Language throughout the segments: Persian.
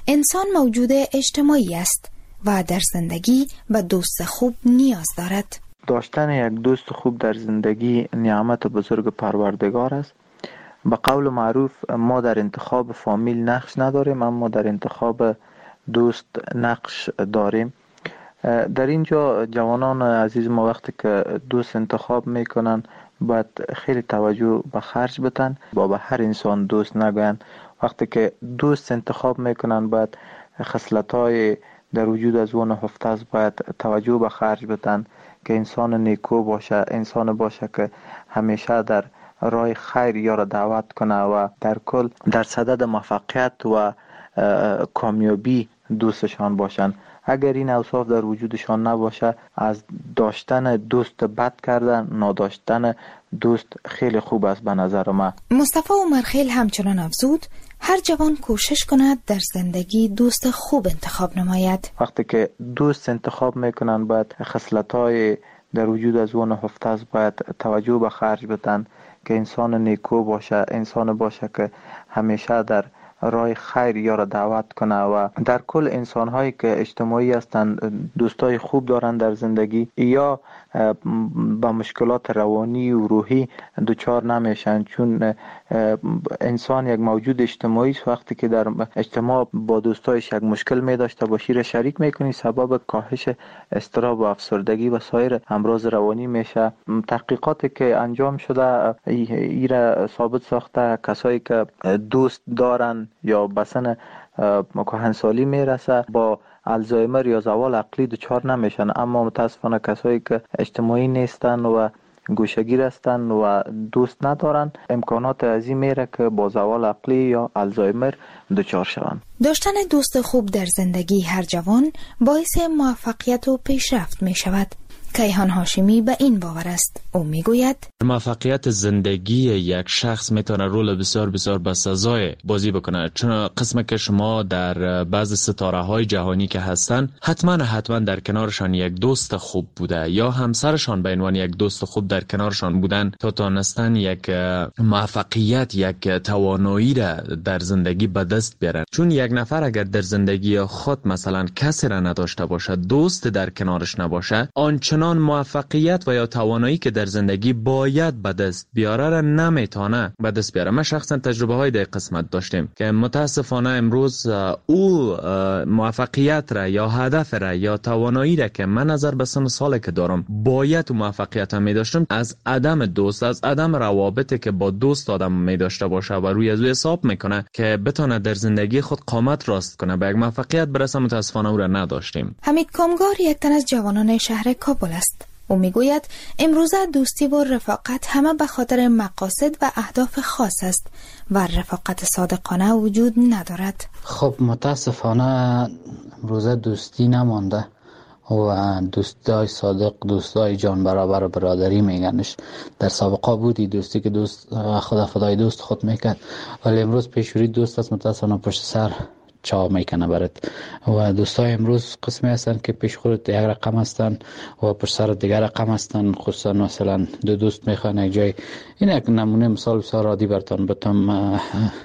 انسان موجود اجتماعی است و در زندگی به دوست خوب نیاز دارد. داشتن یک دوست خوب در زندگی نعمت بزرگ پروردگار است. به قول معروف ما در انتخاب فامیل نقش نداریم، اما در انتخاب دوست نقش داریم. در اینجا جوانان عزیز ما وقتی که دوست انتخاب میکنن باید خیلی توجه به خرج بدن، با به هر انسان دوست نگوین. وقتی که دوست انتخاب میکنن باید خصلت‌های در وجود از اون هفته است، باید توجه به خرج بدن که انسان نیکو باشه، انسان باشه که همیشه در راه خیر یارو دعوت کنه و در کل در صدد موفقیت و کامیابی دوستشان باشن. اگر این اوصاف در وجودشان نباشه، از داشتن دوست بد کردن، نداشتن دوست خیلی خوب است به نظر من. مصطفی عمرخیل همچنان افزود هر جوان کوشش کند در زندگی دوست خوب انتخاب نماید. وقتی که دوست انتخاب میکنن باید خصلت‌های در وجود از اون هفته است، باید توجه به خرج بدن که انسان نیکو باشه، انسان باشه که همیشه در راه خیر یارو دعوت کنه و در کل انسان هایی که اجتماعی هستند دوستای خوب دارن در زندگی یا با مشکلات روانی و روحی دچار نمیشن، چون انسان یک موجود اجتماعی است. وقتی که در اجتماع با دوستایش یک مشکل می داشته باشی را شریک میکنی، سبب کاهش اضطراب و افسردگی و سایر امراض روانی میشه. تحقیقاتی که انجام شده ایرا ثابت ساخته کسایی که دوست دارن یا بسن کهنسالی میرسه با الزایمر یا زوال عقلی دچار نمیشن، اما متاسفانه کسایی که اجتماعی نیستن و گوشه‌گیر هستن و دوست ندارن امکانات عظیم میره که با زوال عقلی یا الزایمر دچار شوند. داشتن دوست خوب در زندگی هر جوان باعث موفقیت و پیشرفت می شود. کیهان هاشمی به این باور است. او میگوید موفقیت زندگی یک شخص میتونه رول بسیار بسیار بسزای بازی بکنه، چون قسمه که شما در بعض ستاره های جهانی که هستن حتما در کنارشان یک دوست خوب بوده یا همسرشان به عنوان یک دوست خوب در کنارشان بودن تا تونستن یک موفقیت، یک توانایی را در زندگی به دست بیارن. چون یک نفر اگر در زندگی خود مثلا کسی را نداشته باشه، دوست در کنارش نباشه، آنچنان موفقیت و یا توانایی که در زندگی باید به دست بیاره را نمیتونه به دست بیاره. ما شخصا تجربه های در قسمت داشتیم که متاسفانه امروز او موفقیت را یا هدف را یا توانایی را که من نظر به سن سالی که دارم باید موفقیت هم می داشتم، از عدم دوست، از عدم روابطی که با دوست آدم می داشته باشه و روی از او حساب میکنه که بتونه در زندگی خود قامت راست کنه به یک موفقیت برسه، متاسفانه او را نداشتیم. حمید کامگار یک تن از جوانان شهر کابل است. او میگوید امروزه دوستی و رفاقت همه به خاطر مقاصد و اهداف خاص است و رفاقت صادقانه وجود ندارد. خب متاسفانه امروزه دوستی نمانده و دوستای صادق، دوستای جان برابر برادری میگنش. در سابقه بودی دوستی که دوست خدا فدای دوست خود میکرد، ولی امروز پیشوری دوست است متاسفانه پشت سر چا میکنه برات. و دوستای امروز قسمی هستن که پیش خودت یک رقم هستن و پشت سر دیگر رقم هستن. خصوصا مثلا دو دوست میخوان یک جای، این یک نمونه مثال بسیار عادی براتون بتم.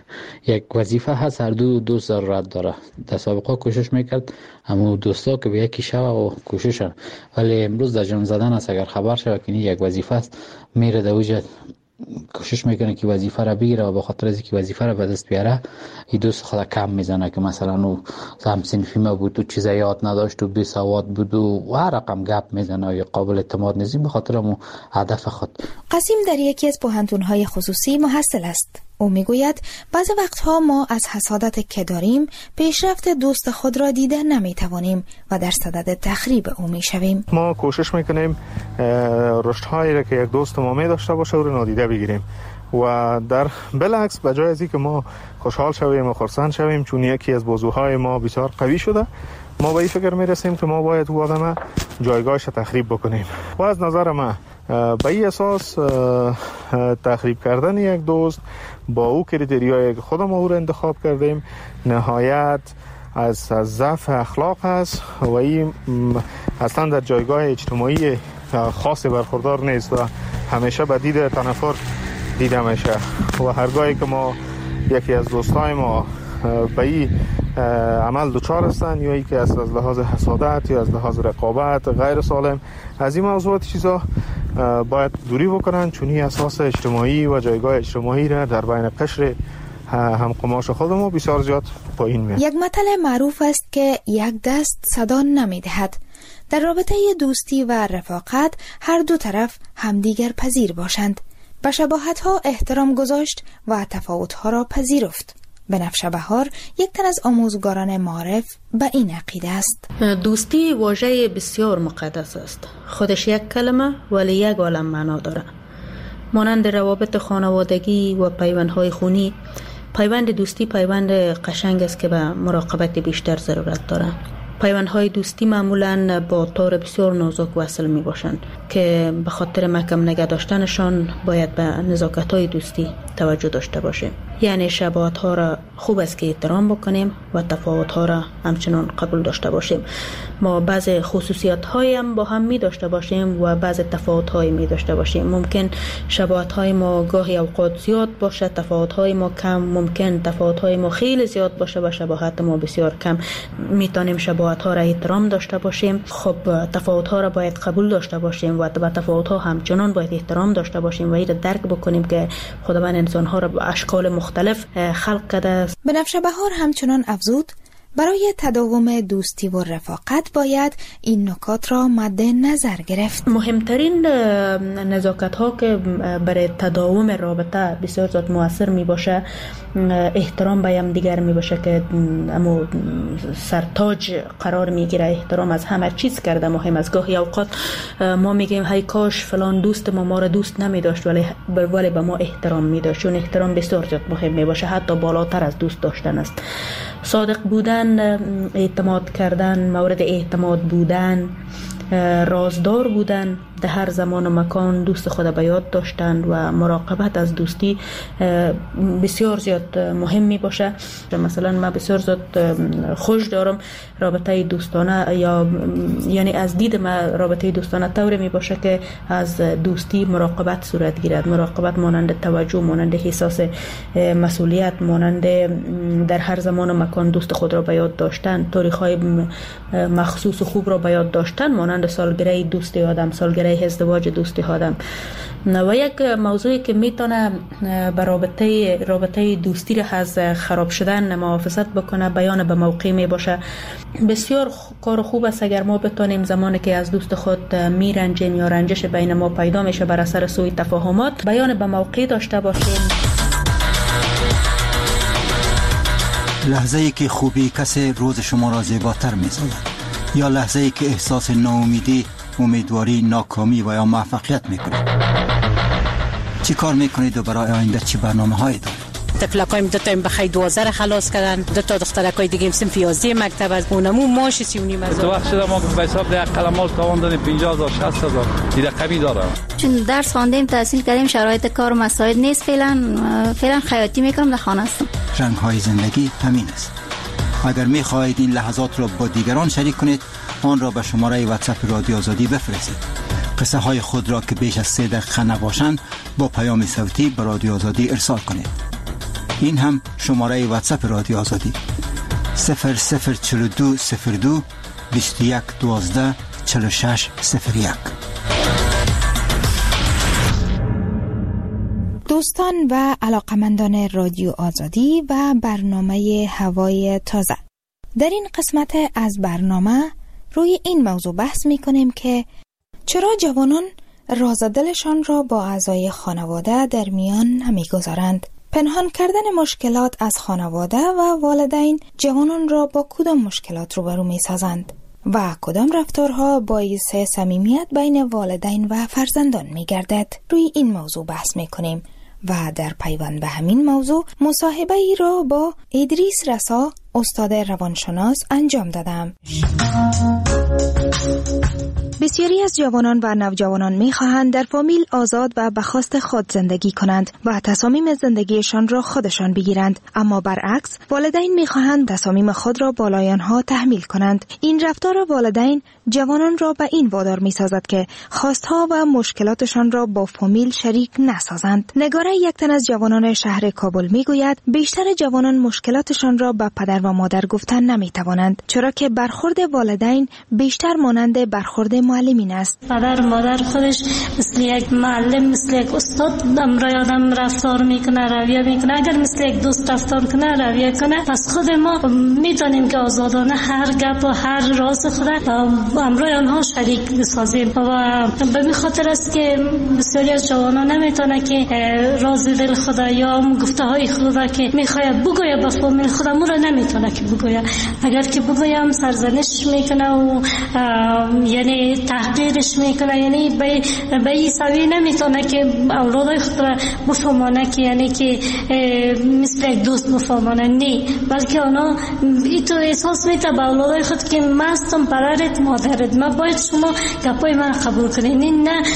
یک وظیفه هست، هر دو دوست ضرورت داره. در سابقه کوشش میکرد اما دوستا که به یکی شوه و کوششن، ولی امروز در جان زدن است. اگر خبر شوه که یک وظیفه است میره در وجه کوشش میکنه که وظیفه را بگیره و به خاطر از اینکه وظیفه را به دست بیاره این دوست خود کم میزنه که مثلا او هم صنفی ما بود و چیزا یاد نداشت و بی سواد بود و هر رقم گپ میزنه یا قابل اعتماد نیست به خاطر مو هدف خود. قاسم در یکی از پوهنتون‌های خصوصی محصل است. او میگوید بعضی وقتها ما از حسادت که داریم پیشرفت دوست خود را دیده نمیتوانیم و در صدد تخریب او میشویم. ما کوشش میکنیم رشدهایی را که یک دوست ما می داشته باشه او را نادیده بگیریم و در بالعکس به جای از اینکه ما خوشحال شویم و خرسند شویم چون یکی از بازوهای ما بسیار قوی شده، ما به این فکر میرسیم که ما باید او آدم جایگاهش تخریب بکنیم. و از نظر من به این اساس تخریب کردن یک دوست با او کریتریایی که خودم او را انتخاب کردیم نهایت از ضعف اخلاق است و این اصلا در جایگاه اجتماعی خاصی برخوردار نیست و همیشه به دید تنفر دیده میشه. و هرگاهی که ما یکی از دوستای ما به این عمل دچار هستند یا ای که از لحاظ حسادت یا از لحاظ رقابت غیر سالم. از این موضوعات چیزا باید دوری بکنن، چونی اساس اجتماعی و جایگاه اجتماعی را در بین قشر همقماش خودمون بسیار زیاد پایین میاد. یک متل معروف است که یک دست صدا نمیدهد. در رابطه دوستی و رفاقت هر دو طرف همدیگر پذیر باشند، به شباهت‌ها احترام گذاشت و تفاوت‌ها را پذیرفت. بنفشه بهار یک تن از آموزگاران معارف به این عقیده است. دوستی واژه بسیار مقدس است. خودش یک کلمه ولی یک عالم معنا داره. مانند روابط خانوادگی و پیوندهای خونی، پیوند دوستی پیوند قشنگ است که به مراقبت بیشتر ضرورت داره. پیوندهای دوستی معمولاً با تار بسیار نازک وصل می باشند که به خاطر محکم نگه داشتنشان باید به نزاکت‌های دوستی توجه داشته باشیم. یعنی شباهت‌ها را خوب است که احترام بکنیم و تفاوت‌ها را همچنان قبول داشته باشیم. ما بعض خصوصیت‌های هم با هم می داشته باشیم و بعض تفاوت‌های می داشته باشیم. ممکن شباهت‌های ما گاهی اوقات زیاد باشه، تفاوت‌های ما کم. ممکن تفاوت‌های ما خیلی زیاد باشه و شباهت ما بسیار کم. میتونیم شباهت‌ها را احترام داشته باشیم. خب تفاوت‌ها را باید قبول داشته باشیم و به تفاوت‌ها همچنان باید احترام داشته باشیم و این را درک بکنیم که خداوند انسان‌ها را به اشکال مختلف خلق کرده است. بنفشه بهار همچنان افزود برای تداوم دوستی و رفاقت باید این نکات را مد نظر گرفت. مهمترین نزاکت ها که برای تداوم رابطه بسیار زیاد مؤثر می باشه احترام به هم دیگر می باشه که امو سرتاج قرار می گیره. احترام از همه چیز کرده مهم است. گاهی اوقات ما میگیم هی کاش فلان دوست ما را دوست نمی داشت ولی به ما احترام می داشت، چون احترام بسیار زیاد مهم می باشه، حتی بالاتر از دوست داشتن است. صادق بودن، اعتماد کردن، مورد اعتماد بودن، رازدار بودن، در هر زمان و مکان دوست خود به یاد داشتن و مراقبت از دوستی بسیار زیاد مهم می باشه. مثلا من بسیار زیاد خوش دارم رابطه دوستانه، یا یعنی از دید من رابطه دوستانه طوری می باشه که از دوستی مراقبت صورت گیرد. مراقبت مانند توجه، مانند احساس مسئولیت، مانند در هر زمان و مکان دوست خود را به یاد داشتن، تاریخ‌های مخصوص و خوب را به یاد داشتن، مانند سالگره دوستی آدم، سالگره ازدواج دوستی آدم. و یک موضوعی که میتونه به رابطه دوستی را از خراب شدن محافظت بکنه بیان به موقع می باشه. بسیار کار خوب است اگر ما بتونیم زمانی که از دوست خود میرنجیم یا رنجش بین ما پیدا میشه بر اثر سوء تفاهمات بیان به موقع داشته باشیم. لحظه‌ای که خوبی کسی روز شما را زیباتر می‌سازد، یا لحظه‌ای که احساس ناامیدی، امیدواری، ناکامی و یا موفقیت می‌کنید. چی کار می‌کنید و برای آینده چی برنامه‌هایی دارید؟ طفلکایم دو تا بخای 12 خلاص کردن، دو تا دخترکای دیگه صنف 11 مکتب از اونمو ماش 39 هزار. تو وقت شده ما به حساب ده قلمال تاوان دادیم 50000 60000 دیگه کمی داره. چون درس خواندیم تحصیل کردیم شرایط کار مساعد نیست، فعلا خیاطی میکنم در خانه هستم. رنگ‌های زندگی همین است. اگر می‌خواهید این لحظات را با دیگران شریک کنید آن را به شماره واتساپ رادیو آزادی بفرستید. قصه های خود را که بیش از 3 دقیقه نباشند با پیام صوتی به رادیو آزادی ارسال کنید. این هم شماره واتساپ رادیو آزادی 004202 21 12 46 01. دوستان و علاقمندان رادیو آزادی و برنامه هوای تازه، در این قسمت از برنامه روی این موضوع بحث می کنیم که چرا جوانان راز دلشان را با اعضای خانواده در میان نمی گذارند. پنهان کردن مشکلات از خانواده و والدین جوانان را با کدام مشکلات روبرو می سازند و کدام رفتارها باعث صمیمیت بین والدین و فرزندان می گردد. روی این موضوع بحث می کنیم و در پیوند به همین موضوع مصاحبه ای را با ادریس رسا، استاد روانشناس انجام دادم. بسیاری از جوانان و نوجوانان می‌خواهند در فامیل آزاد و به خواست خود زندگی کنند و تصامیم زندگیشان را خودشان بگیرند، اما برعکس والدین می‌خواهند تصامیم خود را بالای آنها تحمیل کنند. این رفتار والدین جوانان را به این وادار می‌سازد که خواستها و مشکلاتشان را با فامیل شریک نسازند. نگاره یک تن از جوانان شهر کابل می‌گوید بیشتر جوانان مشکلاتشان را به پدر و مادر گفتن نمی‌توانند، چرا که برخورد والدین بیشتر مانند برخورد معلمین است. پدر و مادر خودش مثل یک معلم، مثل یک استاد امرای آدم رفتار میکنه، رویه میکنه. اگر مثل یک دوست رفتار کنه، رویه کنه، پس خود ما میتونیم که آزادانه هر گپ و هر راز خود امرای آنها شریک بسازیم. و به این خاطر است که بسیاری از جوانان نمیتونه که راز دل خود یا گفته های خود که میخواد بگویه به فامیل خود را نمیتونه که بگویه. اگر که بگویم سرزنش میکنه و یعنی تحقیرش میکنه، یعنی به این سوی نمیتونه که اولادای خود را بفهمانه که یعنی که مثل یک دوست بفهمانه، نه، بلکه اونا اینطور احساس میته به اولادای خود که من هستم پدرت مادرت، من باید شما گپای من قبول کنید.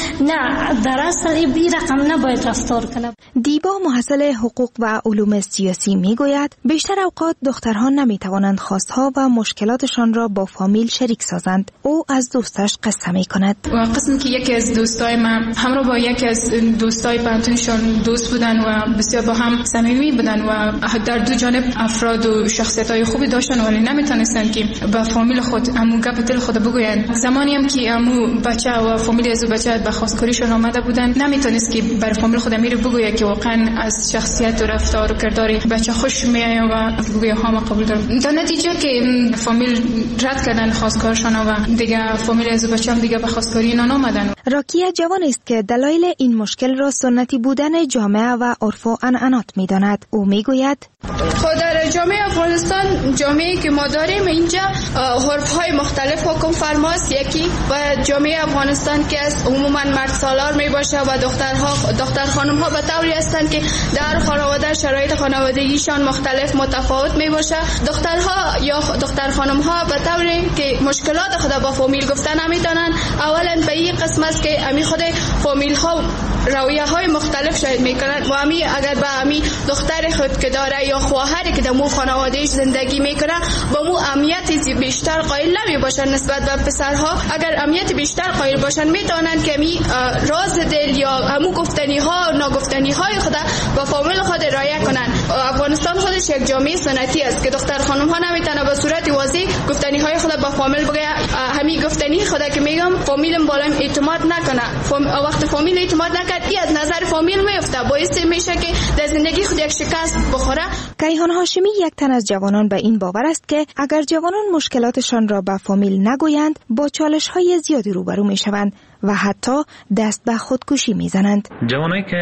نه در اصل این رقم نباید رفتار کنه. دیبا محصل حقوق و علوم سیاسی میگوید بیشتر اوقات دخترها نمیتوانند خواستها و مشکلاتشان را با فامیل شریک سازند. او از دوستش قصه میکند. و قسم که یکی از دوستای من همراه با یکی از دوستای پنتونشون دوست بودن و بسیار با هم صمیمی بودن و در دو جانب افراد و شخصیت‌های خوبی داشتن، ولی نمیتونستن که با فامیل خود همون گپ دل خود بگوین. زمانی هم که همون بچه و فامیل از بچه به خواستگاریشون آمده بودن، نمیتونست که بر فامیل خود امیر بگویه که واقعا از شخصیت و رفتار و کردار بچه خوش میاد و بگویه ها ما قبول دارم. در نتیجه که فامیل رد کردن خواستگارشون و دیگه فامیل از بچه هم دیگه به خواستگاری اینا نامدن. راکیه جوان است که دلایل این مشکل را سنتی بودن جامعه و عرف و عنعنات می‌داند. او میگوید خود در جامعه افغانستان، جامعه‌ای که ما داریم اینجا عرف‌های مختلف حکم فرماست. یکی و جامعه افغانستان که از عموما مرد سالار میباشه و دختر خانم‌ها به طوری هستند که در خانواده شرایط خانوادگیشان مختلف متفاوت میباشه. دخترها یا دختر خانم‌ها به طوری که مشکلات خود با فامیل گفتن نمیتونن. اولا به این قسم است که امی خود فامیل ها رویه‌های مختلف شاید میکنن و امی اگر به امی دختر خود که داره یا خواهری که در مو خانوادهش زندگی میکنه با مو اهمیت بیشتر قائل نمی باشن نسبت به پسرها. اگر اهمیت بیشتر قائل باشن میتونن که امی راز دل یا همو گفتنی ها و ناگفتنی های خود با فامیل خود رعایت کنن. افغانستان خودش یک جامعه سنتی است که دختر خانم ها نمیتونه به صورت واضح گفتنی های خود با فامیل بگه. همین گفتنی خود که میگم فامیلم بالا اعتماد نکنه. وقت فامیل اعتماد نکرد این از نظر فامیل میفته، باعث میشه که در زندگی خود یک شکست بخوره. کیهان هاشمی یک تن از جوانان به این باور است که اگر جوانان مشکلاتشان را به فامیل نگویند با چالش‌های زیادی روبرو میشوند و حتی دست به خودکشی میزنند. جوانایی که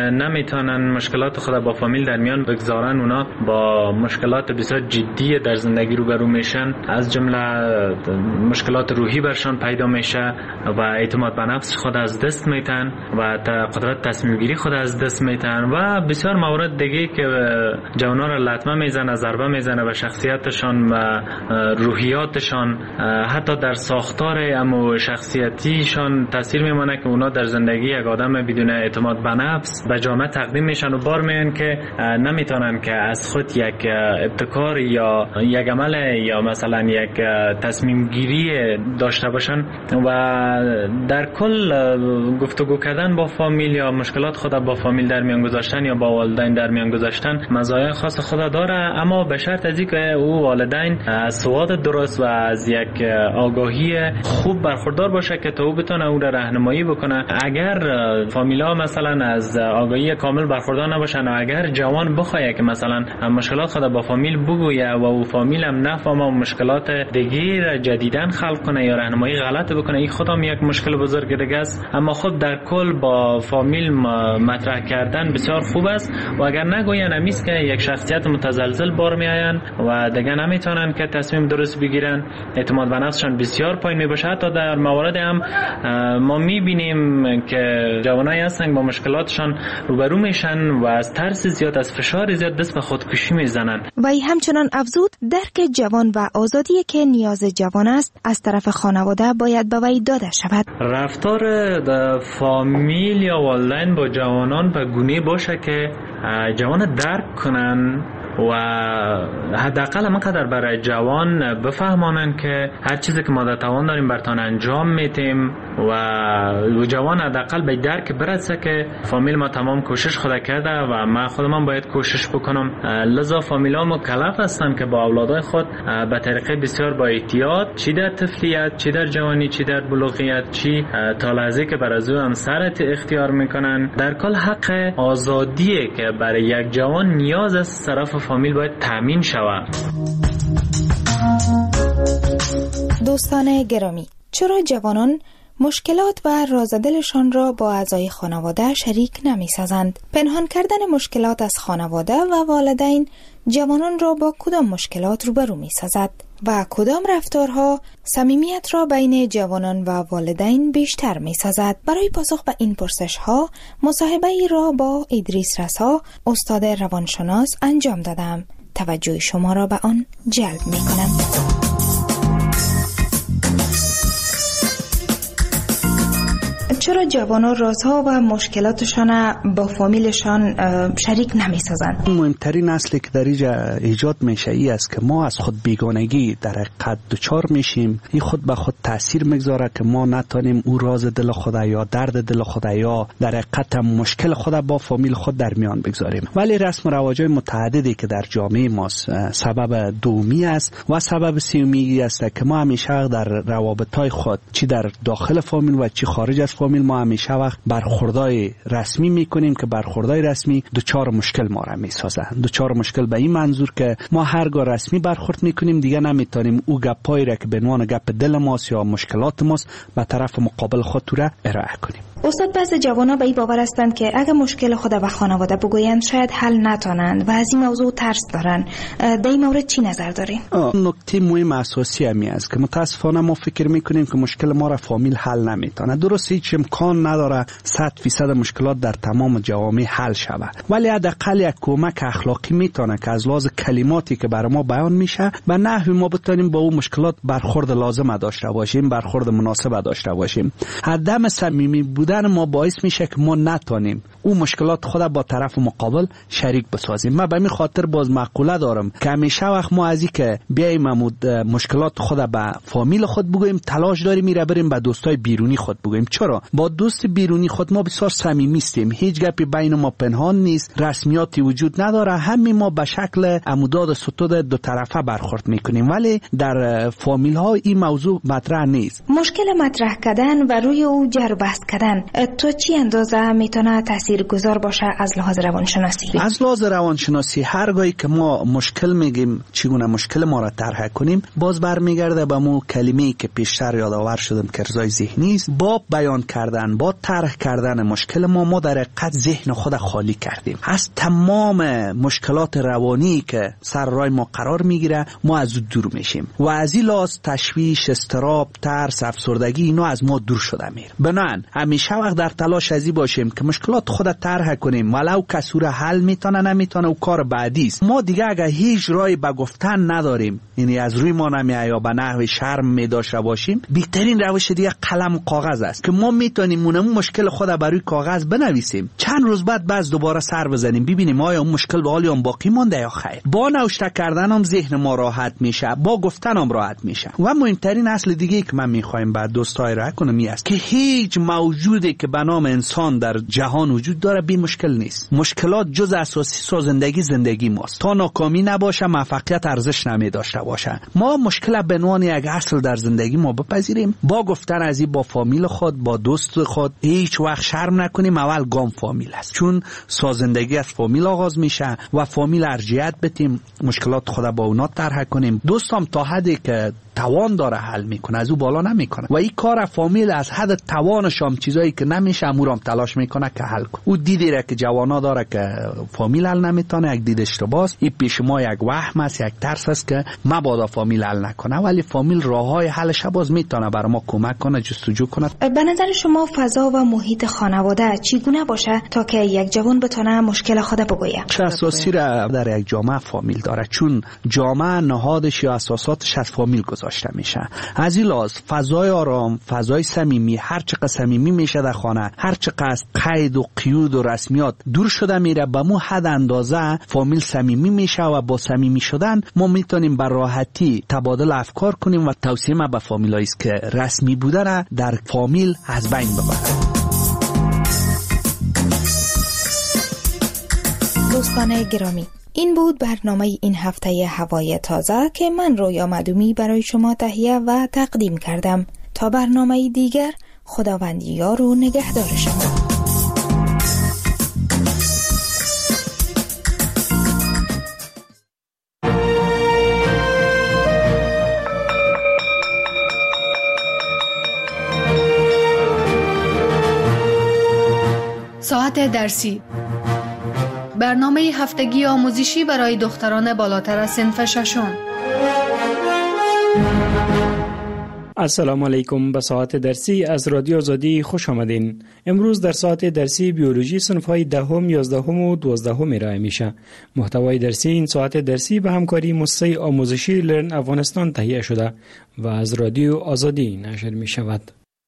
نمیتونن مشکلات خود با فامیل در میان بگذارن، اونا با مشکلات بسیار جدی در زندگی روبرو میشن، از جمله مشکلات روحی برشان پیدا میشه و اعتماد به نفس خود از دست میتن و قدرت تصمیم گیری خود از دست میتن و بسیار موارد دیگه که جوانا را لطمه میزنه، ضربه میزنه به شخصیتشان و روحیاتشان، حتی در ساختار امو شخصیتیشان تاثیر میمونه که اونا در زندگی یک آدم بدون اعتماد به نفس به جامعه تقدیم میشن و بار میان که نمیتونن که از خود یک ابتکار یا یک عمل یا مثلا یک تصمیم گیری داشته باشن و در کل گفتگو کردن با فامیل یا مشکلات خود با فامیل در میان گذاشتن یا با والدین در میان گذاشتن مزایای خاص خود داره، اما به شرط از اینکه او والدین از سواد درست و از یک آگاهی خوب برخوردار باشه که تا او بتونه او را راهنمایی بکنه. اگر فامیلا مثلا از آگاهی کامل برخوردار نباشن و اگر جوان بخواد که مثلا مشکلات خود با فامیل بگویه و او فامیل هم نفهمه و مشکلات دیگه جدیدن خلق کنه یا راهنمایی غلط بکنه، این خودم یک مشکل بزرگ دیگه است. اما خود در کل با فامیل مطرح کردن بسیار خوب است و اگر نگوین همیست که یک شخصیت متزلزل بار میآین و دیگه نمیتونن که تصمیم درست بگیرن، اعتماد به نفسشان بسیار پایین میباشه. حتی در موارد هم ما میبینیم که جوانایی هستن با مشکلاتشان روبرو میشن و از ترس زیاد، از فشار زیاد دست به خودکشی میزنن. و ای همچنان افزود درک جوان و آزادی که نیاز جوان است از طرف خانواده باید به وی داده شود. رفتار فامیل یا والدین با جوانان به گونه باشه که جوان درک کنن و حداقل همانقدر برای جوان بفهمانن که هر چیزی که ما در توان داریم برتان انجام میتیم و جوان حداقل به درک برسه که فامیل ما تمام کوشش خود کرده و ما خودمان باید کوشش بکنم. لذا فامیل ها مکلف هستن که با اولادای خود به طریقه بسیار با احتیاط، چی در طفلیت، چی در جوانی، چی در بلوغیت، چی تا لحظه که بر از او همسرت اختیار میکنن، در کل حق آزادیه که برای یک جوان نیاز است طرف فامیل باید تامین شود. دوستان گرامی، چرا جوانان مشکلات و رازدلشان را با اعضای خانواده شریک نمی‌سازند؟ پنهان کردن مشکلات از خانواده و والدین جوانان را با کدام مشکلات روبرو می‌سازد و کدام رفتارها صمیمیت را بین جوانان و والدین بیشتر می‌سازد؟ برای پاسخ به این پرسش‌ها مصاحبه‌ای را با ادریس رسا، استاد روانشناس انجام دادم. توجه شما را به آن جلب می‌کنم. چرا جوانان رازها و مشکلاتشان با فامیلشان شریک نمی‌سازند؟ مهمترین اصلی که در اینجا ایجاد میشه ای است که ما از خود بیگانگی در حقیقت دچار میشیم. این خود به خود تاثیر میگذاره که ما نتونیم او راز دل خود یا درد دل خود یا در حقیقت مشکل خود با فامیل خود در میان بگذاریم. ولی رسم و رواج‌های متعددی که در جامعه ما سبب دومی است و سبب سومی است که ما همیشه در روابط‌های خود چی در داخل فامیل و چی خارج از فامیل ما همیشه وقت برخوردای رسمی میکنیم که برخوردای رسمی دوچار مشکل ما را میسازه. دوچار مشکل به این منظور که ما هرگاه رسمی برخورد میکنیم دیگه نمیتونیم او گپایی را که به عنوان گپ دل ماست یا مشکلات ماست به طرف مقابل خود را ارائه کنیم. استاد، بعضی جوانا به این باور هستند که اگر مشکل خود به خانواده بگویند شاید حل نتونند و از این موضوع ترس دارن. در این مورد چی نظر دارین؟ نکته مهم اساسی همی است که متاسفانه ما فکر میکنیم که مشکل ما را فامیل حل نمیتونه. درست هیچ امکان نداره 100% مشکلات در تمام جوامع حل شود، ولی حداقل یک کمک اخلاقی میتونه که از لحاظ کلماتی که برای ما بیان میشه و نحوی ما بتونیم با اون مشکلات برخورد لازم داشته باشیم، برخورد مناسب داشته باشیم. عدم صمیمی بودن ما باعث میشه که ما نتونیم اون مشکلات خود با طرف مقابل شریک بسازیم. من به این خاطر باز مقوله دارم که همیشه وقت ما از این که بیایم مشکلات خود به فامیل خود بگوییم تلاش داریم میره بریم به دوستای بیرونی خود بگوییم. چرا؟ با دوست بیرونی خود ما بسیار صمیمی هستیم، هیچ گپی بین ما پنهان نیست، رسمیاتی وجود نداره، همین ما به شکل عموداد ستود دو طرفه برخورد میکنیم، ولی در فامیل ها این موضوع مطرح نیست. مشکل مطرح کردن و روی او جر و بحث کردن تو چی اندازه میتونه تاثیرگذار باشه از لحاظ روانشناسی؟ از لحاظ روانشناسی هرگاهی که ما مشکل میگیم چگونه مشکل ما را طرح کنیم باز برمیگرده به مو کلمه‌ای که پیشتر یادآور شدم که ارضای ذهنی است. با بیان کردن، با طرح کردن مشکل ما در حقیقت ذهن خود خالی کردیم از تمام مشکلات روانی که سر راه ما قرار میگیره. ما از او دور میشیم و از این لحاظ تشویش، اضطراب، ترس، افسردگی اینا از ما دور شده میره. بنابراین همیشه وقت در تلاش ازی باشیم که مشکلات خود طرح کنیم، ولو کسی را حل میتونه نمیتونه و کار بعدی است. ما دیگه اگه هیچ راهی به گفتن نداریم، یعنی از روی ما نمیاد یا به نحو شرم میداشته باشیم، بهترین روش دیگه قلم و کاغذ است که ما میتونیم اون مشکل خود بر روی کاغذ بنویسیم، چند روز بعد باز دوباره سر بزنیم ببینیم آیا اون مشکل به حال هم باقی مونده یا خیر. با نوشته کردن هم ذهن ما راحت میشه، با گفتن هم راحت میشه. و مهمترین اصل دیگه که من میخوایم بعد دوستای را کنم این است که هیچ موجودی که به نام انسان در جهان وجود داره بی مشکل نیست. مشکلات جز اساسی سازندگی زندگی ماست. تا ناکامی نباشه موفقیت ارزش نمی داشته باشه. ما مشکل به عنوان یک اصل در زندگی ما بپذیریم، با گفتن از این با فامیل خود، با دوست خود هیچ وقت شرم نکنیم. اول گام فامیل است، چون سازندگی از فامیل آغاز میشه و فامیل ارجحیت بدیم، مشکلات خود با اونا طرح کنیم. دوستام تا حدی که توان داره حل میکنه، از او بالا نمیکنه. و این کار فامیل از حد توانش هم چیزایی که نمیشه امورام تلاش میکنه که حل کنه. او دیدی را که جوانا داره که فامیل حل نمیتونه، یک دید اشتباهه. این پیش ما یک وهم است، یک ترس است که مبادا فامیل حل نکنه، ولی فامیل راههای حلش باز میتونه برای ما کمک کنه، جستجو کنه. به نظر شما فضا و محیط خانواده چگونه باشه تا که یک جوان بتونه مشکل خود بگویه؟ چه اساسی را در یک جامعه فامیل داره، چون جامعه نهادش یا اساساتش از فامیل گذاشته میشه. از این لحاظ فضای آرام، فضای صمیمی، هر چقدر صمیمی میشه در خانه، هر چقدر از قید و قیود و رسمیات دور شده میره، به مو حد اندازه فامیل صمیمی میشه و با صمیمی شدن ما میتونیم بر راحتی تبادل افکار کنیم و توصیه ما به فامیلایی است که رسمی بودن در فامیل از بین ببرن. دوستان گرامی، این بود برنامه این هفته هوای تازه که من رویا مدومی برای شما تهیه و تقدیم کردم. تا برنامه دیگر، خداوند یار و نگهدار شما. ساعت درسی، برنامه هفتگی آموزشی برای دختران بالاتر از صنف ششم. السلام علیکم. به ساعت درسی از رادیو آزادی خوش آمدین. امروز در ساعت درسی بیولوژی صنف‌های دهم، 11 و 12 ارائه میشه. محتوای درسی این ساعت درسی به همکاری مؤسسه آموزشی لرن افغانستان تهیه شده و از رادیو آزادی نشر می شود.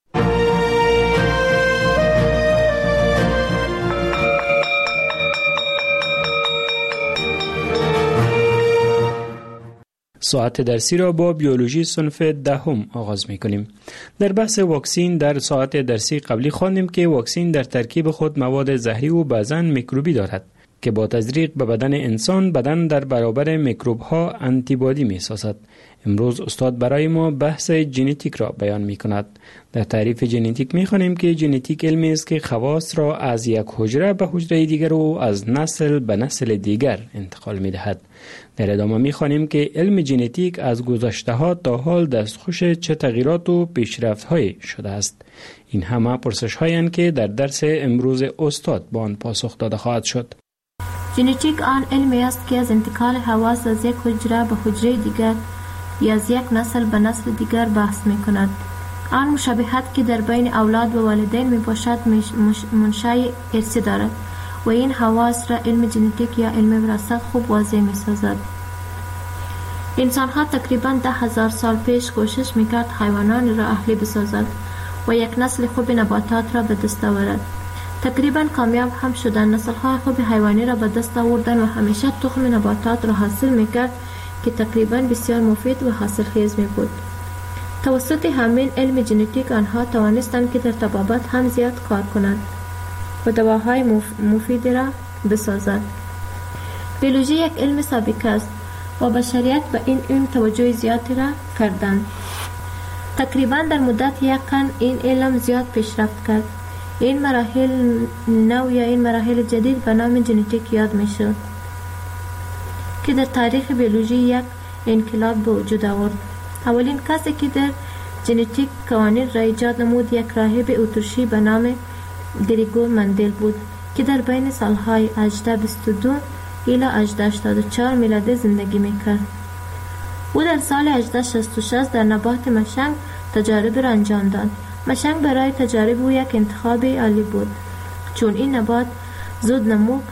ساعت درسی را با بیولوژی صنف دهم آغاز می کنیم. در بحث واکسین در ساعت درسی قبلی خواندیم که واکسین در ترکیب خود مواد زهری و بعضاً میکروبی دارد که با تزریق به بدن انسان بدن در برابر میکروب ها آنتیبادی می سازد. امروز استاد برای ما بحث ژنتیک را بیان می کند. در تعریف ژنتیک می خوانیم که ژنتیک علمی است که خواص را از یک حجره به حجره دیگر و از نسل به نسل دیگر انتقال می دهد. در ادامه می خوانیم که علم ژنتیک از گذشته ها تا حال دستخوش چه تغییرات و پیشرفت های شده است. این همه پرسش هایند که در درس امروز استاد با آن پاسخ داده خواهد شد. ژنتیک آن علمی است که از انتقال حواس از یک حجره به حجره دیگر یا از یک نسل به نسل دیگر بحث می کند. آن مشابهت که در بین اولاد و والدین می باشد منشأ ارثی دارد و این حواس را علم ژنتیک یا علم وراثت خوب واضح می سازد. انسان ها تقریبا 10,000 سال پیش کوشش می کرد حیوانان را اهلی بسازد و یک نسل خوب نباتات را به دست آورد. تقریبا کامیاب هم شدن. نسل های خوب حیوانی را به دست آوردن و همیشه تخم نباتات را حاصل می کرد که تقریبا بسیار مفید و حاصل خیز می بود. توسط همین علم ژنتیک آنها توانستند که در طبابت هم زیاد کار کنند و دواهای مفید را بسازد. بیولوژی یک علم سابق است و بشریت به این علم توجه زیادی را کردند. تقریبا در مدت یک قرن این علم زیاد پیشرفت کرد. این مراحل نو یا این مراحل جدید به نام ژنتیک یاد می شد که در تاریخ بیولوژی یک انقلاب به وجود آورد. اولین کسی که در ژنتیک قوانین را ایجاد نمود یک راهب اتریشی به نام گریگور مندل بود که در بین سالهای 1822 الی 1884 میلادی زندگی میکرد. او در سال 1866 در نبات مشنگ تجارب را انجام داد. مشنگ برای تجارب او یک انتخاب عالی بود، چون این نبات زود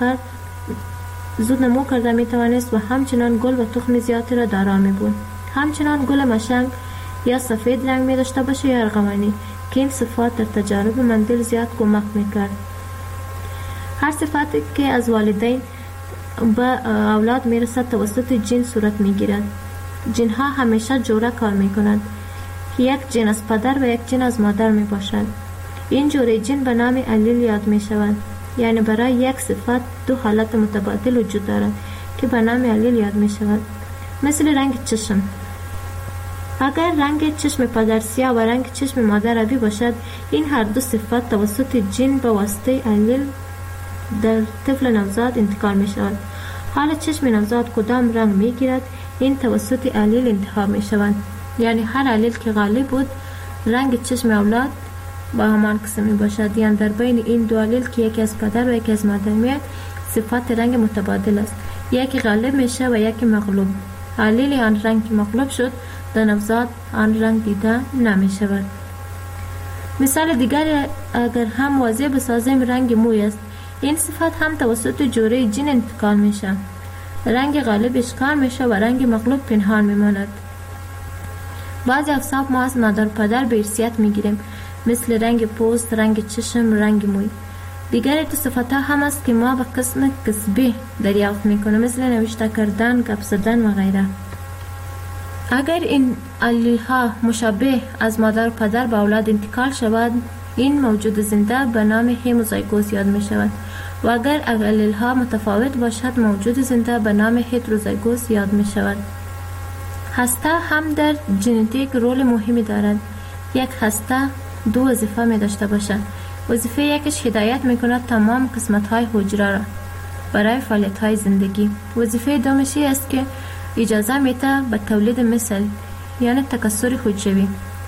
نمو کرده می توانست و همچنان گل و تخم زیادی را دارا می بود. همچنان گل مشنگ یا سفید رنگ می داشته باشه یا ارغوانی که این صفات در تجارب مندل زیاد کمک می کرد. هر صفاتی که از والدین به اولاد می رسد توسط جین صورت می گیرد. جین ها همیشه جوره کار می کنند. یک جین از پدر و یک جین از مادر می باشد. این جوره جین به نام الیل یاد می شود. یعنی برای یک صفت دو حالت متبادل وجود دارد که به نام الیل یاد می شود. مثل رنگ چشم. اگر رنگ چشم پدر سیاه و رنگ چشم مادر آبی باشد، این هر دو صفت توسط جین به واسطه الیل در طفل نوزاد انتقال می شود. حال چشم نوزاد کدام رنگ می گیرد، این توسط الیل انتخاب می شود. یعنی هر علیل که غالب بود رنگ چشم اولاد با همان قسم می باشد. یعنی در بین این دو علیل که یکی از پدر و یکی از مادر میاد صفات رنگ متبادل است، یکی غالب میشه و یکی مغلوب. علیل آن رنگ که مغلوب شد در نوزاد آن رنگ دیده نمی شود. مثال دیگر اگر هم واضح بسازیم رنگ موی است. این صفت هم توسط جوره جین انتقال میشه. رنگ غالب اشکال میشه و رنگ مغلوب پنهان میماند. بعضی اوصاف ما از مادر پدر به ارثیت میگیریم، مثل رنگ پوست، رنگ چشم، رنگ موی. دیگر صفات ها هم است که ما به قسم کسبی دریافت میکنیم، مثل نوشته کردن، گپ زدن و غیره. اگر این علیل ها مشابه از مادر پدر به اولاد انتقال شود، این موجود زنده به نام هموزایگوس یاد می شود و اگر علیل ها متفاوت باشد موجود زنده به نام هتروزایگوس یاد می شود. هسته هم در ژنتیک رول مهمی دارد. یک هسته دو وظیفه می داشته باشد. وظیفه یکش هدایت می کند تمام قسمت های حجره را برای فعالیت های زندگی. وظیفه دومش است که اجازه میده به تولید مثل، یعنی تکثر حجروی.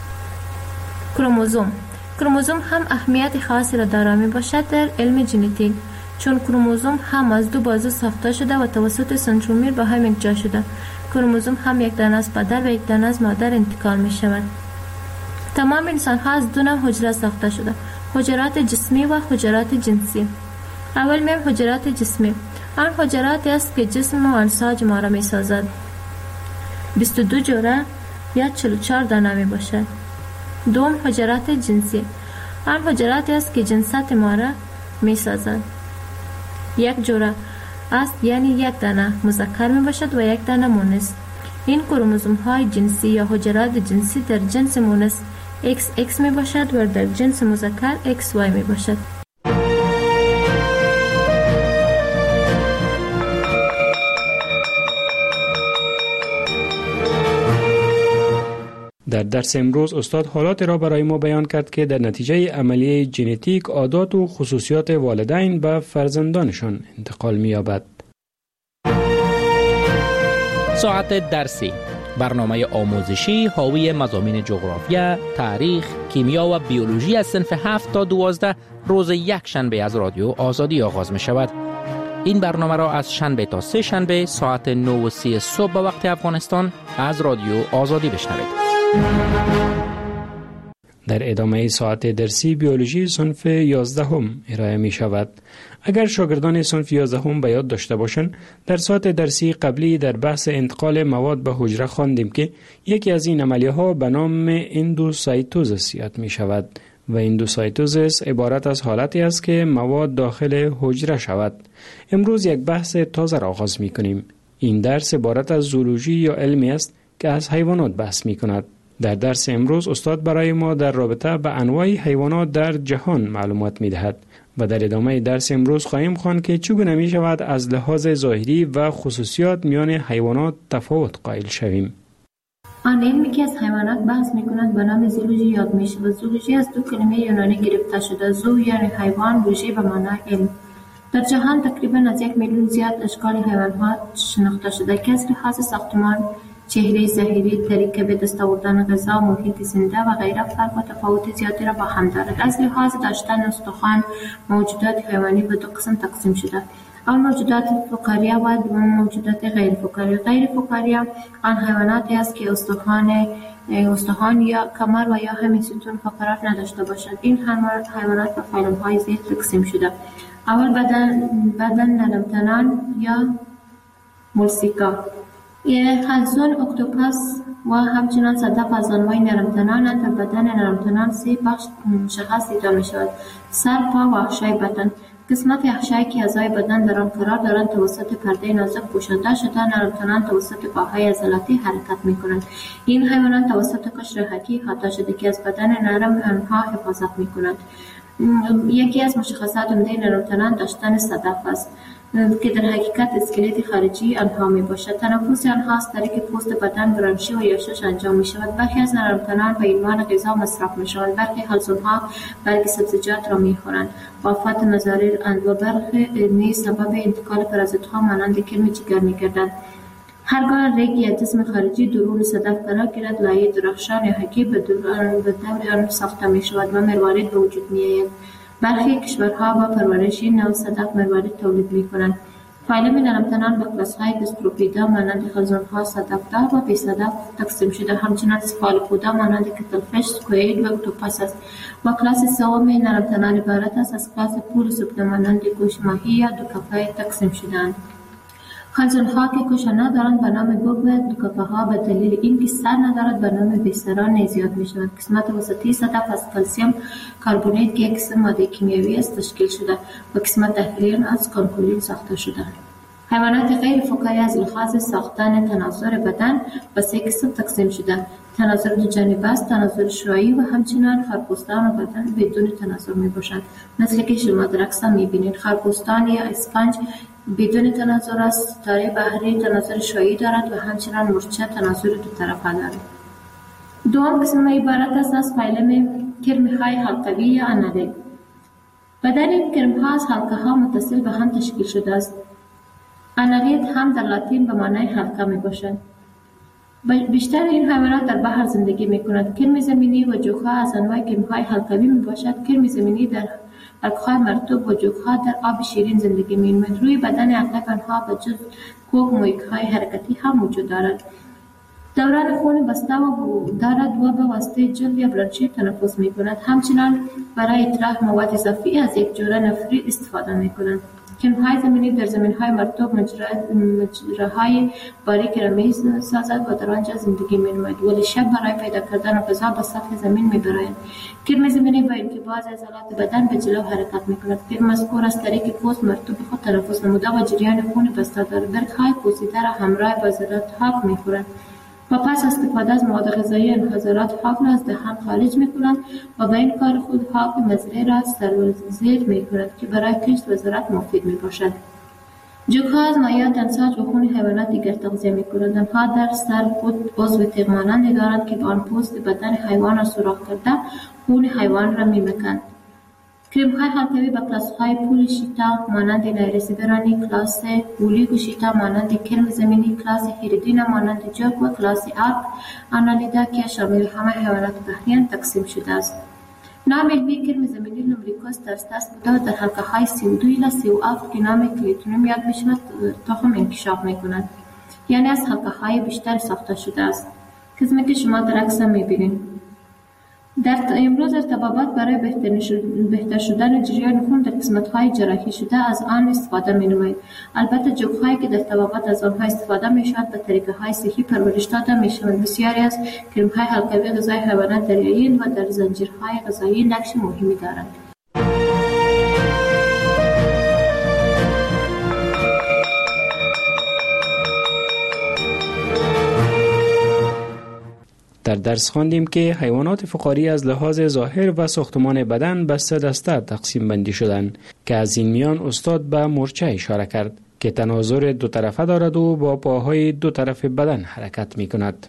کروموزوم هم اهمیت خاصی را دارا می باشد در علم ژنتیک، چون کروموزوم هم از دو بازو ساخته شده و توسط سنترومیر به هم یکجا شده. کروموزوم هم یک دانه از پدر و یک دانه از مادر انتقال می شود. تمام انسان ها از دو نوع حجره ساخته شده، حجرات جسمی و حجرات جنسی. اول میم حجرات جسمی. آن حجراتی است که جسم و انساج ما را می سازد. 22 جوره یا 44 دانه می باشد. دوم حجرات جنسی. آن حجراتی است که جنسات ما را می سازد. یک جوره است، یعنی یک دانه مذکر می باشد و یک دانه مؤنث. این کروموزوم های جنسی یا حجرات جنسی در جنس مؤنث XX می باشد و در جنس مذکر XY می باشد. در درس امروز استاد حالات را برای ما بیان کرد که در نتیجه عملیه ژنتیک عادات و خصوصیات والدین به فرزندانشان انتقال می‌یابد. ساعت درسی، برنامه آموزشی حاوی مضامین جغرافیا، تاریخ، کیمیا و بیولوژی از صنف 7 تا 12 روز یک شنبه از رادیو آزادی آغاز می شود. این برنامه را از شنبه تا سه شنبه ساعت 9:30 صبح به وقت افغانستان از رادیو آزادی بشنوید. در ادامه ساعت درسی بیولوژی صنف 11 ارائه می شود. اگر شاگردان صنف 11 به یاد داشته باشند، در ساعت درسی قبلی در بحث انتقال مواد به حجره خواندیم که یکی از این عملیه ها به نام اندوسایتوزیس یاد می شود و اندوسایتوزیس عبارت از حالتی است که مواد داخل حجره شود. امروز یک بحث تازه را آغاز می کنیم. این درس عبارت از زولوژی یا علمی است که از حیوانات بحث می کند. در درس امروز استاد برای ما در رابطه به انواع حیوانات در جهان معلومات می دهد و در ادامه درس امروز خواهیم خواند که چگونه می شود از لحاظ ظاهری و خصوصیات میان حیوانات تفاوت قائل شویم. آن علمی که از حیوانات بحث می کند به نام زولوژی یاد می شود. زولوژی از دو کلمه یونانی گرفته شده. زو یعنی حیوان، لوژی به معنای علم. در جهان تقریبا از 1 میلیون زیاد اشکال حیوانات شناخته شده که از لحاظ ساختمان، چهره ظاهری، طریق به دست آوردن غذا، محیط زنده و غیره فرق و تفاوت زیادی را با هم دارد. از لحاظ داشتن استخوان، موجودات حیوانی به دو قسم تقسیم شده. اول موجودات فقاریه و دوم موجودات غیر فقاریه. غیر فقاریه آن حیواناتی است که استخوان یا کمر و یا همین ستون فقرات نداشته باشد. این حیوانات به فیلم‌های زیر تقسیم شده. اول بدن نرمتنان یا مولسکا، خلزون، اکتوپس و همچنان صدف از انواع نرمتنان. در بدن نرمتنان 3 بخش مشخص دیده می شود: سر، پا و احشای بدن. قسمت احشایی که اعضای بدن در آن قرار دارند توسط پرده نازک پوشانده شده. نرمتنان توسط پاهای عضلاتی حرکت می کنند. این حیوانات توسط قشر حکی احاطه شده که از بدن نرم آنها حفاظت می کند. یکی از مشخصات عمده نرمتنان داشتن صدف است که در حقیقت اسکلت خارجی آنها می باشد. تنفس آنها از طریق پوست بدن، برانشی و یاشش انجام می شود. برخی از نرمتنان به عنوان غذا مصرف می شوند. برخی حلزونها برگ سبزیجات را می خورند. بافت مزارع اند و برخی نیز سبب انتقال پرازیت‌ها مانند کرم جگر می گردند. هرگاه ریگ یا جسم خارجی درون صدف قرار گیرد، لایه درخشان یا حکی به دور آن ساخته می شود و مروارید به وجود می آید. برخی کشورها با پرورش این نوع صدف مروارید تولید می کنند. فایلم نرمتنان به کلاس‌های گستروپیدا مانند خلزون‌ها صدف‌دار و بی صدف تقسیم شده. همچنین سفالوپودا مانند کتلفش، سکوئید و اکتوپاس است. و کلاس سوم نرمتنان عبارت است از کلاس پولوسوپدا مانند گوش ماهی یا دوکافه تقسیم شده‌اند. خلزون‌ها که کوشه ندارند به نام گوگ و دوکافه‌ها به دلیل اینکه سر ندارد به نام بیسران نیز یاد می‌شوند. قسمت وسطی صدف از کلسیم کاربونیت که یک قسم ماده کیمیایی است تشکیل شده و قسمت داخلی از کانکولین ساخته شده. حیوانات غیر فکایی از لحاظ ساختن تناسر بدن به 3 قسم تقسیم شده: تناسر دو جانبه است، تناسر شعاعی و همچنین خرپوستان و بدن بدون تناسر میباشند. مثل که شما در عکس میبینید خرپوستان یا اسفنج بدون تناسر است، ستاره بحری تناسر شعاعی دارد و همچنین مورچه تناسر دو طرفه دارد. دوم قسم عبارت است از فایلم کرم‌های حلقوی یا آنالیت. بدن این کرم‌ها از حلقه‌ها متصل به هم تشکیل شده است. آنالیت هم در لاتین به معنای حلقه می باشد. بیشتر این حیوانات در بحر زندگی می کند. کرم زمینی و جوخه از انواع کرم‌های حلقوی می باشد. کرم زمینی در حلقه‌های مرطوب و جوخه در آب شیرین زندگی می کند. روی بدن اغلب آنها به جز کوک مویک‌های حرکتی هم وجود دارد. دوران خون بسته دارد و به واسطه جلد یا برانشیت تنفس می کند. همچنین برای اطراح مواد اضافی از یک جوره نفرین استفاده می کنند. کرم‌های زمینی در زمین‌های مرطوب مجراهای باریک را می‌سازد و در آنجا زندگی می‌نماید، ولی شب برای پیدا کردن غذا به سطح زمین می‌برند. کرم زمینی با اینکه بعضی عضلات بدن به جلو حرکت می‌کند. کرم مذکور از طریق پوست مرطوب خود تنفس نموده و جریان خون بسته دارد. برگ‌های پوسیده را همراه با ذرات خاک می‌خورند و پس استفاده از مواد غذایی انحصارات خاک را از دهان خارج می‌کنند و به این کار خود خاک مزرعه را سرازیر می‌کند که برای کشت و زراعت مفید می‌باشد. جوک‌ها از مایعات امساج و خون حیوانات دیگر تغذیه می‌کنند. آنها در سر خود عضو تیغ مانندی دارند که با آن پوست بدن حیوان را سوراخ کرده خون حیوان را می‌مکند. کرم‌های حلقوی به کلاس‌های پولوشیتا مانند نایرسیبرانی، کلاس اولیگوشیتا مانند کرم زمینی، کلاس هیریدینا مانند جوک و کلاس آنالیدا که شامل همه حیوانات بحریان تقسیم شده است. نام علمی کرم زمینی لومبریکوس ترستس بوده و در حلقه‌های 32 الی 37 که نام کلیتونوم یاد می‌شود تخم انکشاف می‌کند، یعنی از حلقه‌های بیشتر ساخته شده است. قسمی که شما در عکس می‌بینید. در امروز ارتباطات برای بهتر شدن جریان خون در قسمت‌های جراحی شده از آن استفاده می‌نمایید. البته جوک‌هایی که در طبابت از آنها استفاده می‌شود به طریقه‌های صحی پرورش داده می‌شوند. بسیاری از کرم‌های حلقوی غذای حیوانات دریایی و در زنجیرهای غذایی نقش مهمی دارند. در درس خواندیم که حیوانات فقاری از لحاظ ظاهر و ساختمان بدن به 3 دسته تقسیم بندی شدند که از این میان استاد به مورچه اشاره کرد که تناظر دو طرفه دارد و با پاهای دو طرف بدن حرکت می کند.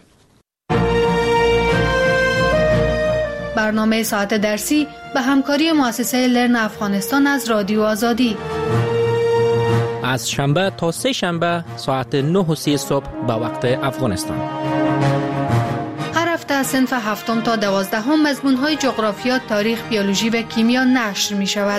برنامه ساعت درسی به همکاری مؤسسه لرن افغانستان از رادیو آزادی از شنبه تا 3 شنبه ساعت 9:30 صبح به وقت افغانستان. از صنف 7 تا 12 مضمون‌های جغرافیا، تاریخ، بیولوژی و کیمیا نشر می‌شود.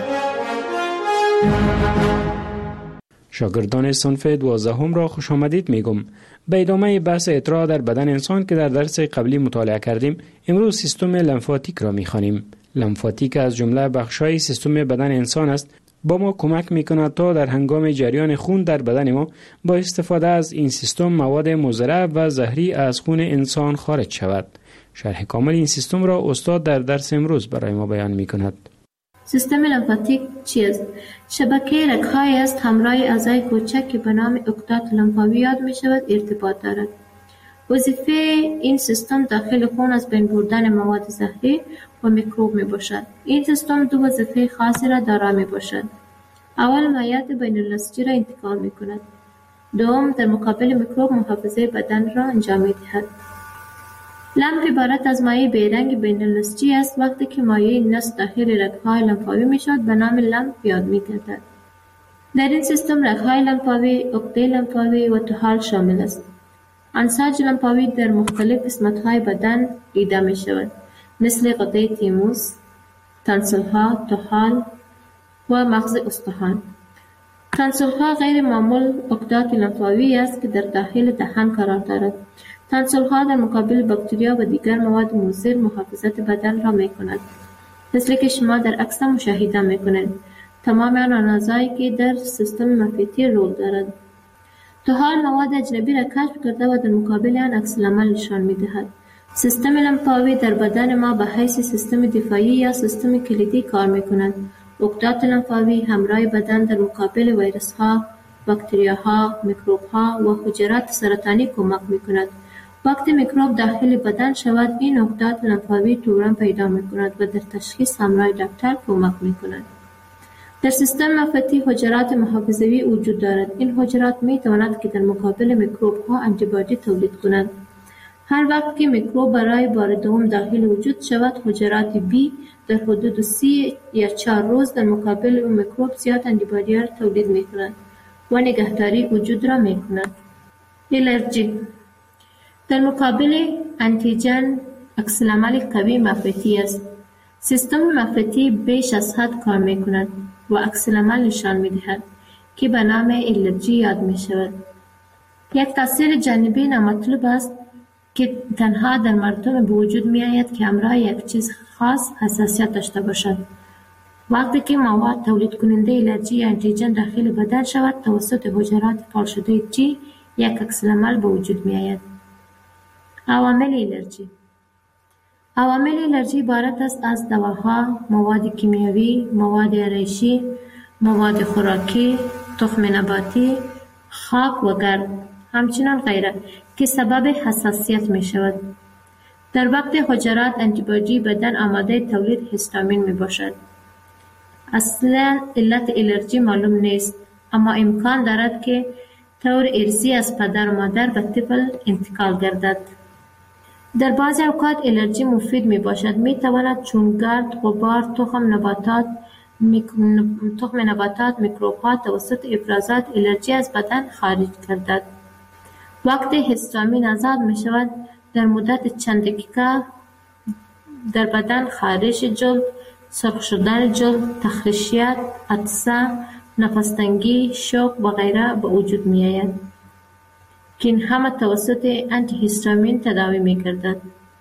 شاگردان صنف 12 را خوش آمدید میگم. به ادامه بحث اطراح در بدن انسان که در درس قبلی مطالعه کردیم، امروز سیستم لمفاتیک را می‌خوانیم. لمفاتیک از جمله بخش‌های سیستم بدن انسان است. با ما کمک می‌کند تا در هنگام جریان خون در بدن ما با استفاده از این سیستم مواد مضر و زهری از خون انسان خارج شود. شرح کامل این سیستم را استاد در درس امروز برای ما بیان می‌کند. سیستم لمفاتیک چیست؟ شبکه رگ‌هایی است همراه اعضای کوچک که به نام عقدات لمفاوی یاد می‌شود ارتباط دارد. وظیفه این سیستم داخل خون از بین بردن مواد زهری و میکروب میباشد. این سیستم 2 وظیفه خاصی را دارا میباشد. اول مایعات بین النسجی را انتقال میکند. دوم در مقابل میکروب محافظه بدن را انجام میدهد. لمف عبارت از مایع بیرنگ بین النسجی است. وقتی که مایع نسج داخل رگ‌های لمفاوی میشود به نام لمف یاد میگردد. در این سیستم رگ‌های لمفاوی، عقده لمفاوی و طحال شامل است. انساج لنفاوی در مختلف قسمت‌های بدن دیده می‌شود، مثل غده تیموس، تانسل‌ها، طحال و مغز استخوان. تانسل‌ها غیر معمول غدات لنفاوی است که در داخل دهان قرار دارد. تانسل‌ها در مقابل باکتریا و دیگر مواد مضر محافظت بدن را می‌کند، مثل که شما در عکس مشاهده می‌کنید. تمام آن اعضایی که در سیستم منفعتی رول دارد. طحال مواد اجنبی را کشف کرده و در مقابل آن عکس‌العمل نشان می‌دهد. سیستم لنفاوی در بدن ما به حیث سیستم دفاعی یا سیستم کلیدی کار می‌کند. غدات لنفاوی همراه بدن در مقابل ویروس‌ها، باکتریاها، میکروب‌ها و حجرات سرطانی کمک می‌کند. وقتی میکروب داخل بدن شود، این غدات لنفاوی تورم پیدا می‌کند و در تشخیص همراه دکتر کمک می‌کند. در سیستم منفعتی حجرات محافظوی وجود دارد. این حجرات می‌توانند که در مقابل میکروب‌ها آنتیبادی تولید کنند. هر وقت که میکروب برای بار دوم داخل وجود شود، حجرات بی در حدود 3 یا 4 روز در مقابل اون میکروب زیاد آنتیبادی را تولید می‌کنند و نگهداری وجود را می‌کند. الرژی در مقابل آنتیژن عکس‌العمل قوی منفعتی است. سیستم منفعتی بیش از حد کار می‌کند و عکس‌العمل نشان می‌دهد که به نام الرژی یاد می‌شود. یک تاثیر جانبی نامطلوب است که تنها در مردم به وجود می‌آید که همراه یک چیز خاص حساسیت داشته باشد. وقتی که مواد تولید کننده الرژی یا آنتیژن داخل بدن شود، توسط حجرات فعال شده جی یک عکس‌العمل به وجود می‌آید. عوامل الرژی. عوامل الرژی عبارت است از دواها، مواد کیمیاوی، مواد آرایشی، مواد خوراکی، تخم نباتی، خاک و گرد، همچنین غیره که سبب حساسیت می شود. در وقت حجرات آنتیبادی بدن آماده تولید هیستامین می باشد. اصلا علت الرژی معلوم نیست، اما امکان دارد که طور ارثی از پدر و مادر به طفل انتقال گردد. در بعضی اوقات الرژی مفید می باشد. می تواند چون گرد، غبار، تخم نباتات، میکروب‌ها توسط افرازات الرژی از بدن خارج گردد. وقتی هیستامین آزاد می شود، در مدت چند دقیقه در بدن خارش جلد، سرخ شدن جلد، تخریشیت، عطسه، نفس شوک و غیره به وجود می آید که این همه توسط آنتی هیستامین تداوی می گردد.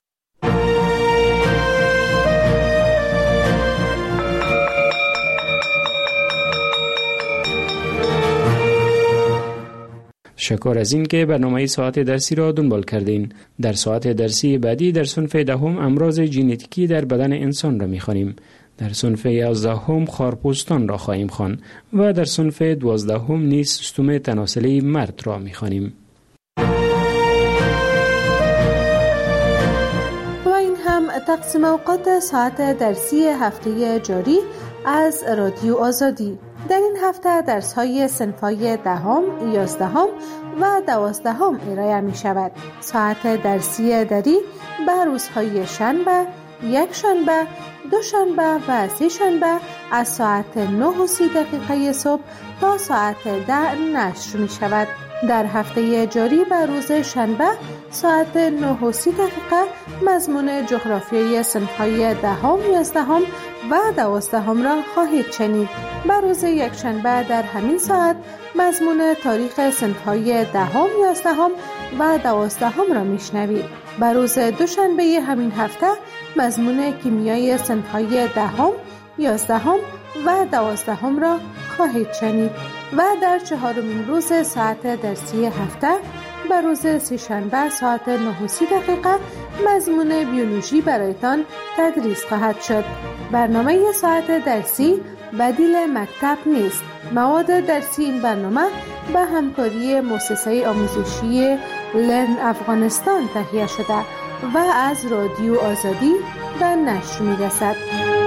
شکر از این که برنامه ساعت درسی را دنبال کردین. در ساعت درسی بعدی در صنف دهم امراض ژنتیکی در بدن انسان را می‌خوانیم. در صنف 11 خارپوستان را خواهیم خوان و در صنف 12 نیز سیستم تناسلی مرد را می‌خوانیم. و این هم تقسیم اوقات ساعت درسی هفته جاری از رادیو آزادی. در این هفته درس‌های صنف‌های 10ام، 11ام و 12ام ارائه می‌شود. ساعت درسی دری به روزهای شنبه، یک شنبه، دو شنبه و سه شنبه از ساعت 9:30 صبح تا ساعت 10 نشر می‌شود. در هفته جاری به روز شنبه ساعت 9:30 مضمون جغرافیای صنف‌های 10ام، 11ام و 12ام را خواهید شنید. به روز یکشنبه در همین ساعت مضمون تاریخ صنف‌های 10ام، 11ام و 12ام را میشنوید. به روز دوشنبه همین هفته مضمون کیمیای صنف‌های 10ام، 11ام و 12ام را خواهید شنید و در چهارمین روز ساعت درسی هفته به روز سه‌شنبه ساعت 9:30 مضمون بیولوژی برایتان تدریس خواهد شد. برنامه ساعت درسی بدیل مکتب نیست. مواد درسی این برنامه به همکاری مؤسسه آموزشی لرن افغانستان تهیه شده و از رادیو آزادی به نشر می‌رسد.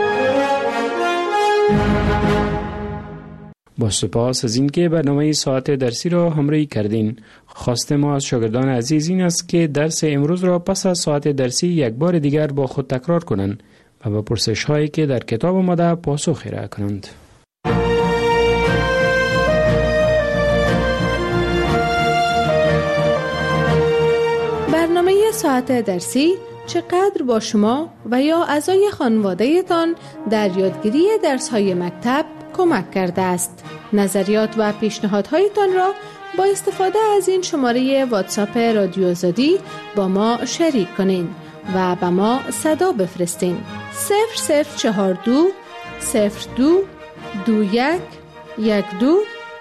با سپاس از اینکه برنامه ساعت درسی را همراهی کردین. خواست ما از شاگردان عزیز این است که درس امروز را پس از ساعت درسی یک بار دیگر با خود تکرار کنند و به پرسش هایی که در کتاب آمده پاسخ ارائه کنند. ساعت درسی چقدر با شما و یا اعضای خانواده‌تان در یادگیری درس‌های مکتب کمک کرده است. نظریات و پیشنهادهایتان را با استفاده از این شماره واتساپ رادیو آزادی با ما شریک کنین و به ما صدا بفرستین. 0042 02 21 12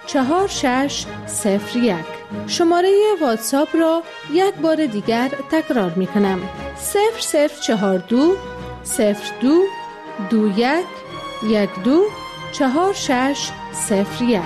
4601. شماره واتساپ را یک بار دیگر تکرار می کنم. 0042 02 21 12 4601.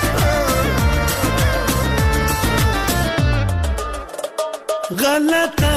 غلط